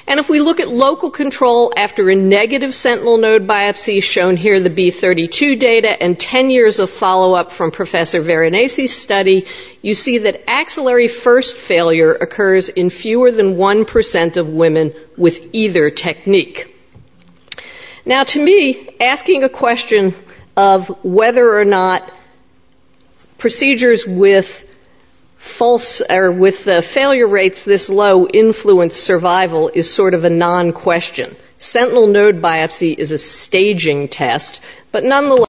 And if we look at local control after a negative sentinel node biopsy, shown here the B32 data and 10 years of follow-up from Professor Varanasi's study, you see that axillary first failure occurs in fewer than 1% of women with either technique. Now, to me, asking a question of whether or not procedures with failure rates this low influence survival is sort of a non-question. Sentinel node biopsy is a staging test, but nonetheless